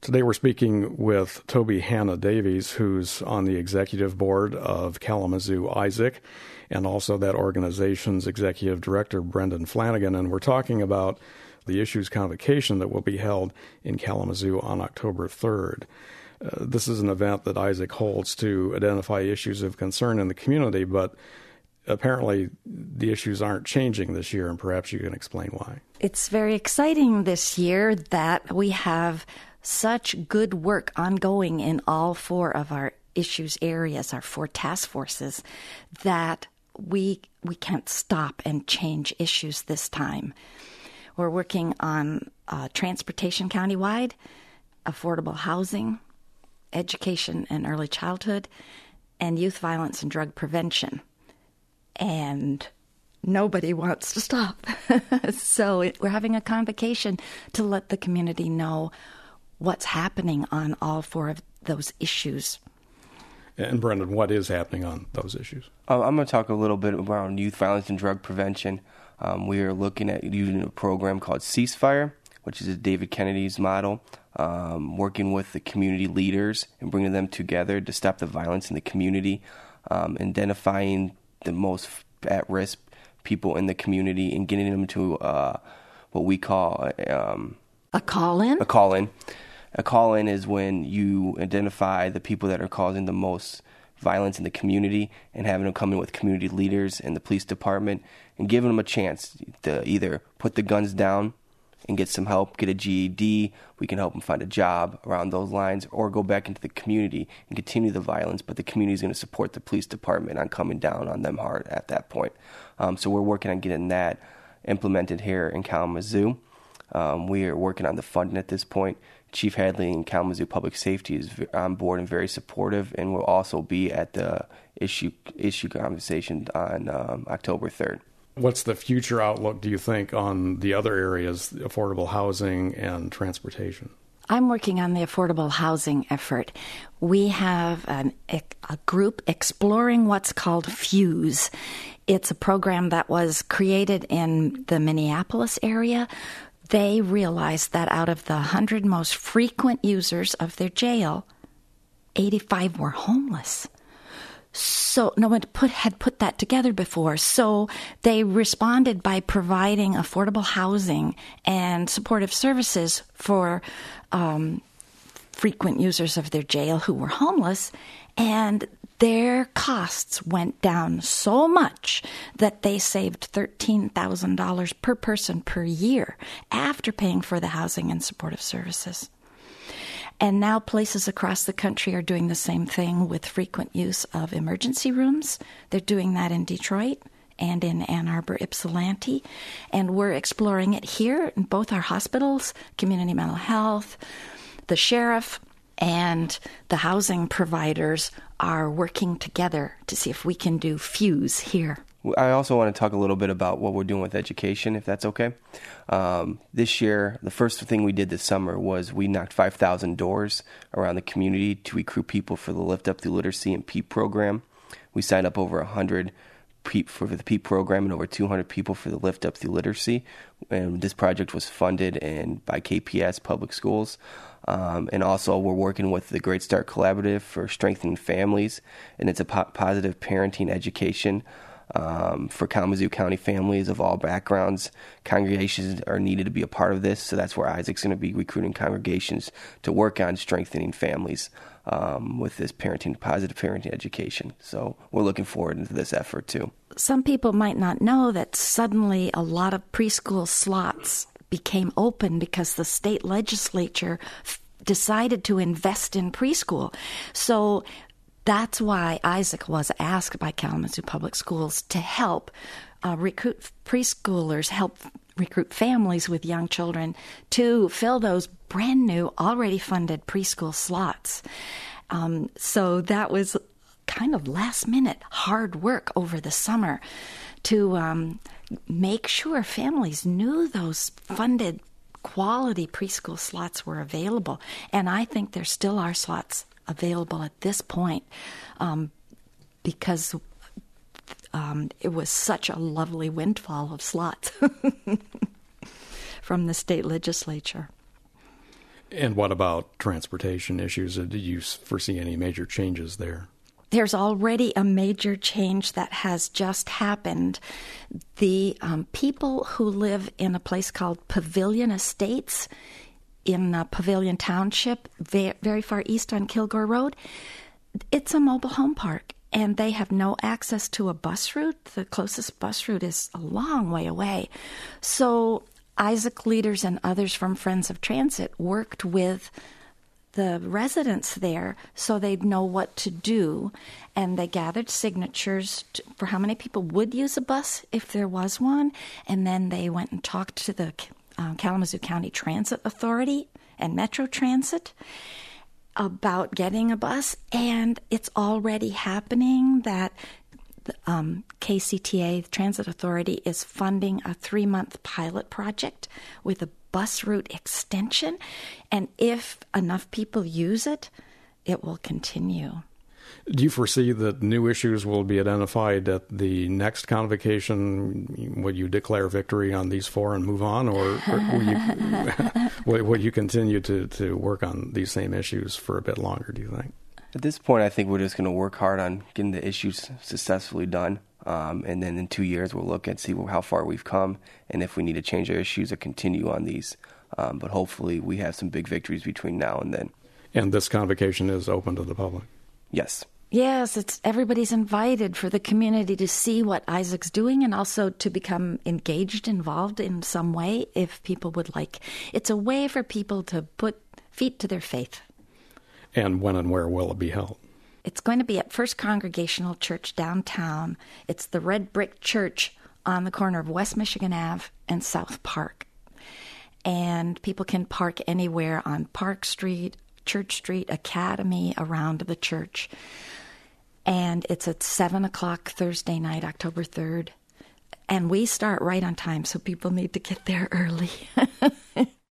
Today we're speaking with Toby Hannah Davies, who's on the executive board of Kalamazoo Isaac, and also that organization's executive director, Brendan Flanagan, and we're talking about the Issues Convocation that will be held in Kalamazoo on October 3rd. This is an event that Isaac holds to identify issues of concern in the community, but apparently the issues aren't changing this year, and perhaps you can explain why. It's very exciting this year that we have such good work ongoing in all four of our issues areas, our four task forces, that we can't stop and change issues this time. We're working on transportation countywide, affordable housing, education and early childhood, and youth violence and drug prevention. And nobody wants to stop. So we're having a convocation to let the community know what's happening on all four of those issues. And Brendan, what is happening on those issues? I'm going to talk a little bit around youth violence and drug prevention. We are looking at using a program called Ceasefire, which is David Kennedy's model, working with the community leaders and bringing them together to stop the violence in the community, identifying the most at-risk people in the community and getting them to what we call a call-in? A call-in. A call-in is when you identify the people that are causing the most violence in the community and having them come in with community leaders and the police department and giving them a chance to either put the guns down and get some help, get a GED, we can help them find a job around those lines, or go back into the community and continue the violence, but the community is going to support the police department on coming down on them hard at that point. So we're working on getting that implemented here in Kalamazoo. We are working on the funding at this point. Chief Hadley in Kalamazoo Public Safety is on board and very supportive, and will also be at the issue conversation on October 3rd. What's the future outlook, do you think, on the other areas, affordable housing and transportation? I'm working on the affordable housing effort. We have a group exploring what's called FUSE. It's a program that was created in the Minneapolis area. They realized that out of the 100 most frequent users of their jail, 85 were homeless. So no one had put that together before. So they responded by providing affordable housing and supportive services for frequent users of their jail who were homeless, and their costs went down so much that they saved $13,000 per person per year after paying for the housing and supportive services. And now places across the country are doing the same thing with frequent use of emergency rooms. They're doing that in Detroit and in Ann Arbor, Ypsilanti. And we're exploring it here in both our hospitals, community mental health, the sheriff, and the housing providers are working together to see if we can do FUSE here. I also want to talk a little bit about what we're doing with education, if that's okay. This year, the first thing we did this summer was we knocked 5,000 doors around the community to recruit people for the Lift Up Through Literacy and PEEP program. We signed up over 100 PEEP for the PEEP program and over 200 people for the Lift Up Through Literacy. And this project was funded by KPS Public Schools. And also we're working with the Great Start Collaborative for strengthening families, and it's a positive parenting education for Kalamazoo County families of all backgrounds. Congregations are needed to be a part of this, so that's where Isaac's going to be recruiting congregations to work on strengthening families with this positive parenting education. So we're looking forward to this effort too. Some people might not know that suddenly a lot of preschool slots became open because the state legislature decided to invest in preschool. So that's why Isaac was asked by Kalamazoo Public Schools to help recruit preschoolers, help recruit families with young children to fill those brand new, already funded preschool slots. So that was kind of last minute hard work over the summer to make sure families knew those funded quality preschool slots were available. And I think there still are slots available at this point because it was such a lovely windfall of slots from the state legislature. And what about transportation issues? Do you foresee any major changes there? There's already a major change that has just happened. The people who live in a place called Pavilion Estates in Pavilion Township, very far east on Kilgore Road, it's a mobile home park, and they have no access to a bus route. The closest bus route is a long way away. So Isaac leaders and others from Friends of Transit worked with the residents there so they'd know what to do, and they gathered signatures for how many people would use a bus if there was one, and then they went and talked to the Kalamazoo County Transit Authority and Metro Transit about getting a bus, and it's already happening that the KCTA, the Transit Authority, is funding a 3-month pilot project with a bus route extension, and if enough people use it, it will continue. Do you foresee that new issues will be identified at the next convocation? Will you declare victory on these 4 and move on, or will you continue to work on these same issues for a bit longer, do you think? At this point, I think we're just going to work hard on getting the issues successfully done. And then in 2 years, we'll look and see how far we've come and if we need to change our issues or continue on these. But hopefully we have some big victories between now and then. And this convocation is open to the public? Yes. Yes, everybody's invited for the community to see what Isaac's doing and also to become engaged, involved in some way if people would like. It's a way for people to put feet to their faith. And when and where will it be held? It's going to be at First Congregational Church downtown. It's the red brick church on the corner of West Michigan Ave and South Park. And people can park anywhere on Park Street, Church Street, Academy, around the church. And it's at 7 o'clock Thursday night, October 3rd. And we start right on time, so people need to get there early.